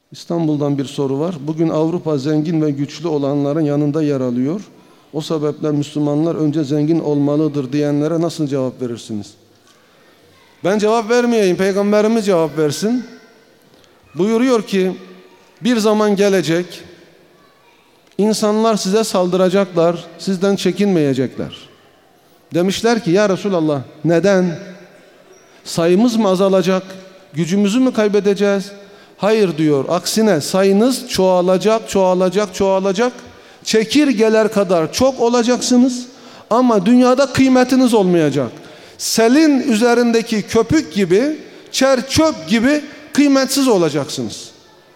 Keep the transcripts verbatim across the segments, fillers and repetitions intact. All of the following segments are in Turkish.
İstanbul'dan bir soru var. Bugün Avrupa zengin ve güçlü olanların yanında yer alıyor. O sebeple Müslümanlar önce zengin olmalıdır diyenlere nasıl cevap verirsiniz? Ben cevap vermeyeyim, Peygamberimiz cevap versin. Buyuruyor ki, bir zaman gelecek, insanlar size saldıracaklar, sizden çekinmeyecekler. Demişler ki, ya Resulallah neden? Sayımız mı azalacak, gücümüzü mü kaybedeceğiz? Hayır diyor, aksine sayınız çoğalacak, çoğalacak, çoğalacak. Çekirgeler kadar çok olacaksınız ama dünyada kıymetiniz olmayacak. Selin üzerindeki köpük gibi, çer çöp gibi kıymetsiz olacaksınız.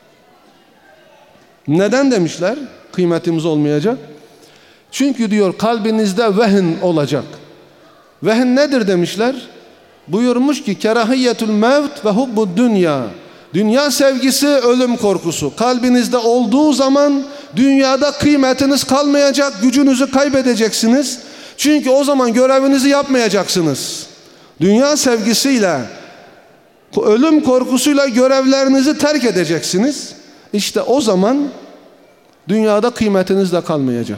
Neden demişler kıymetimiz olmayacak? Çünkü diyor kalbinizde vehn olacak. Vehn nedir demişler? Buyurmuş ki kerahiyetül mevt ve hubbud dünya. Dünya sevgisi, ölüm korkusu. Kalbinizde olduğu zaman dünyada kıymetiniz kalmayacak, gücünüzü kaybedeceksiniz. Çünkü o zaman görevinizi yapmayacaksınız. Dünya sevgisiyle, ölüm korkusuyla görevlerinizi terk edeceksiniz. İşte o zaman dünyada kıymetiniz de kalmayacak.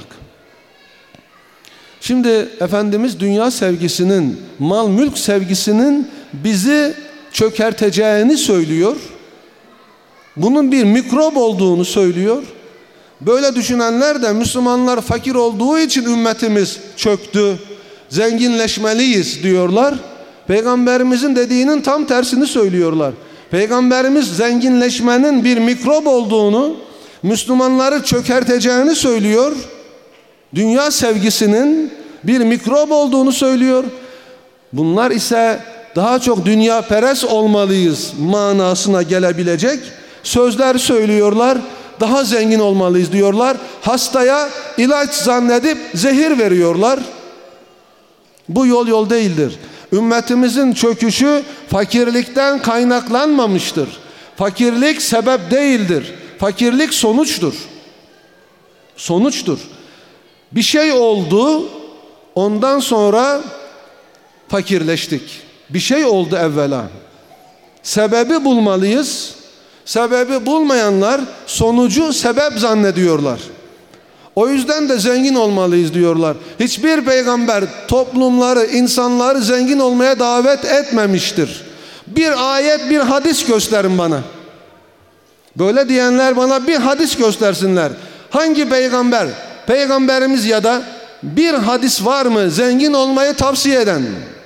Şimdi Efendimiz dünya sevgisinin, mal mülk sevgisinin bizi çökerteceğini söylüyor. Bunun bir mikrop olduğunu söylüyor. Böyle düşünenler de Müslümanlar fakir olduğu için ümmetimiz çöktü, zenginleşmeliyiz diyorlar. Peygamberimizin dediğinin tam tersini söylüyorlar. Peygamberimiz zenginleşmenin bir mikrop olduğunu, Müslümanları çökerteceğini söylüyor. Dünya sevgisinin bir mikrop olduğunu söylüyor. Bunlar ise daha çok dünya perest olmalıyız manasına gelebilecek sözler söylüyorlar. Daha zengin olmalıyız diyorlar. Hastaya ilaç zannedip zehir veriyorlar. Bu yol yol değildir. Ümmetimizin çöküşü fakirlikten kaynaklanmamıştır. Fakirlik sebep değildir. Fakirlik sonuçtur. Sonuçtur. Bir şey oldu, ondan sonra fakirleştik. Bir şey oldu evvela. Sebebi bulmalıyız. Sebebi bulmayanlar sonucu sebep zannediyorlar. O yüzden de zengin olmalıyız diyorlar. Hiçbir peygamber toplumları, insanları zengin olmaya davet etmemiştir. Bir ayet, bir hadis gösterin bana. Böyle diyenler bana bir hadis göstersinler. Hangi peygamber, peygamberimiz ya da bir hadis var mı zengin olmayı tavsiye eden?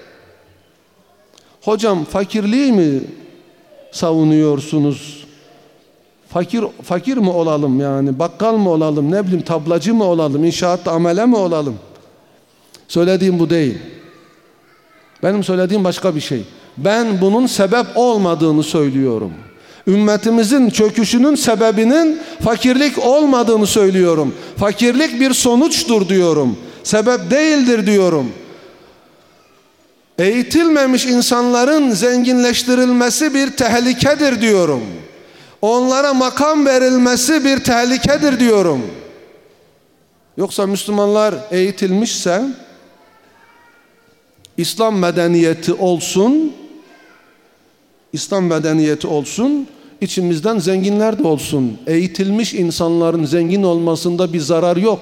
Hocam fakirliği mi savunuyorsunuz? Fakir fakir mi olalım yani? Bakkal mı olalım? Ne bileyim tablacı mı olalım? İnşaatta amele mi olalım? Söylediğim bu değil. Benim söylediğim başka bir şey. Ben bunun sebep olmadığını söylüyorum. Ümmetimizin çöküşünün sebebinin fakirlik olmadığını söylüyorum. Fakirlik bir sonuçtur diyorum. Sebep değildir diyorum. Eğitilmemiş insanların zenginleştirilmesi bir tehlikedir diyorum. Onlara makam verilmesi bir tehlikedir diyorum. Yoksa Müslümanlar eğitilmişse İslam medeniyeti olsun, İslam medeniyeti olsun, içimizden zenginler de olsun. Eğitilmiş insanların zengin olmasında bir zarar yok.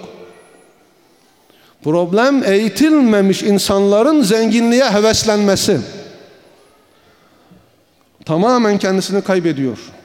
Problem eğitilmemiş insanların zenginliğe heveslenmesi. Tamamen kendisini kaybediyor.